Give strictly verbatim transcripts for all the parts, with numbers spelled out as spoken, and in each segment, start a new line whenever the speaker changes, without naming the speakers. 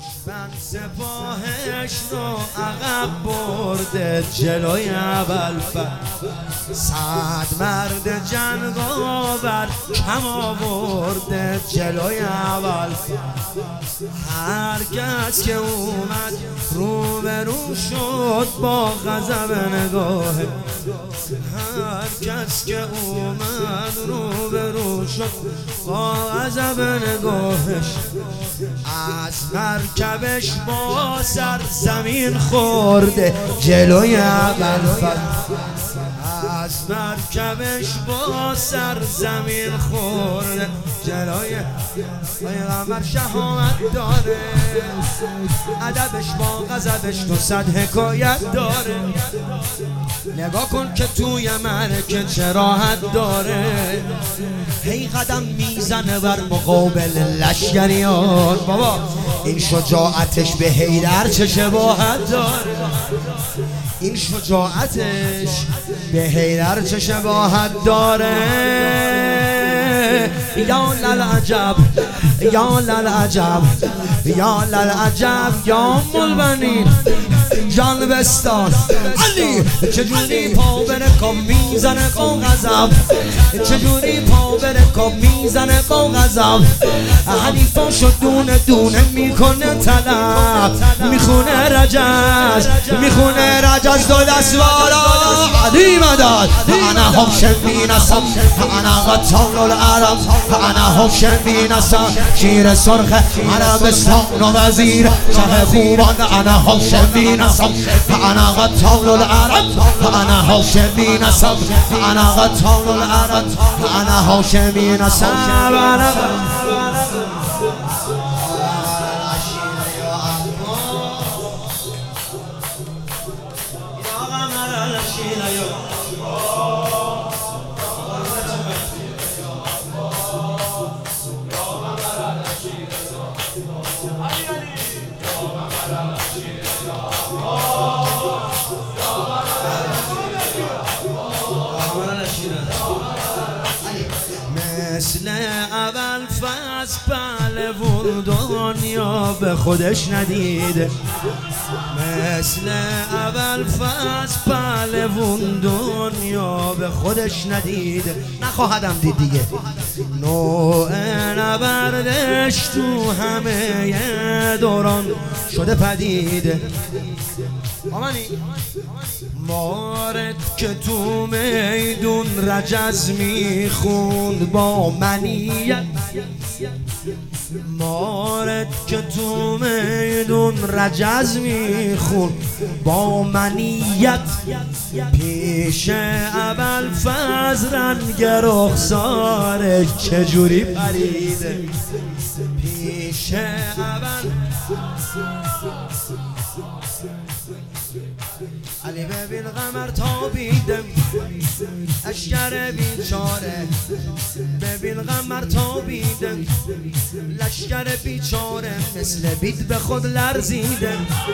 دشمن سپاهش رو عقب برده جلوی ابوالفضل. صد مرد جنگاور کم آورده جلوی ابوالفضل. هر کس که اومد رو به رو شد با غضب نگاه. هر کس که اومد رو به رو شد با غضب نگاهش. از مرکبش با سر زمین خورده جلوی ابوالفضل. از مرکبش با سر زمین خورده جلوی پیغمبر. شهامت داره ادبش با غضبش تو صد حکایت داره. نگاه کن که توی مرکه چه راحت داره. هی قدم میزنه بر مقابل لشکریان. بابا این شجاعتش به حیدر چه شباهت داره. این شجاعتش به حیدر چه شباهت داره. یا للعجب یا للعجب یا للعجب یا ام البنین جان بستان علی. چجوری پا بره کام میزنه با غضب. چجوری پا بره کام میزنه با غضب. حلیفاشو دونه دونه میکنه طلب. میخونه رجز میخونه رجز دو دست بالا. علی مدد انا هاشمی نسم انا قطان العرب انا هاشمی نسم شیر سرخ عربستان و وزیر شه خوبان. انا هاشمی نسم انا قطان العرب انا هاشمی نسم انا قطان العرب انا هاشمی نسم. مثل ابوالفضل پهلوان دنیا به خودش ندیده. مثل ابوالفضل پهلوان دنیا به خودش ندیده. نخواهدم دید دیگه. نوع نبردش تو همه دوران شده پدیده. آمانی مارد که تو میدون رجز میخوند با منیت. مارد که تو میدون رجز میخوند با منیت. پیش ابوالفضل رنگ رخسارش چجوری پریده. پیش ابوالفضل علی ببین قمر تابیده لشکر بیچاره. ببین قمر تابیده لشکر بیچاره مثل بید به خود لرزیده.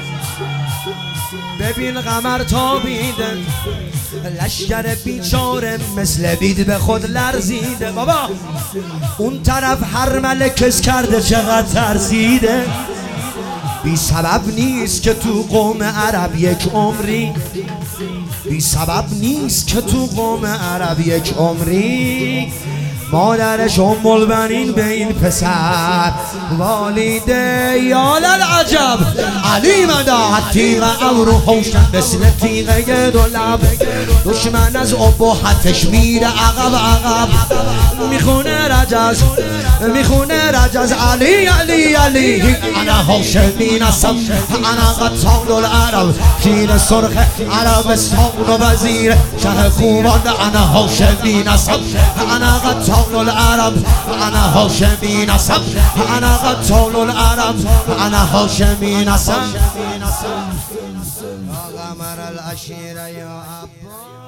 ببین قمر تابیده لشکر بیچاره مثل بید به خود لرزیده. بابا اون طرف هر ملکس کرده چقدر ترسیده. بی سبب نیست که تو قوم عرب یک عمری. بی سبب نیست که تو قوم عرب یک عمری مادرش ام البنین به این پسر والیده. یا للعجب علی مدد تیغ ابرو خوشن مثل تیغه دو لب. دشمن از ابهتش میره عقب عقب. میخونه رجز میخونه رجز. علی علی علی انا هاشمی نسم انا قطان العرب شیر سرخ عربستان و وزیر شه خوبان. انا هاشمی نسم انا قطان العرب انا هاشمی نسم انا قطان العرب انا هاشمی نسم. قمر العشیر یا عباس.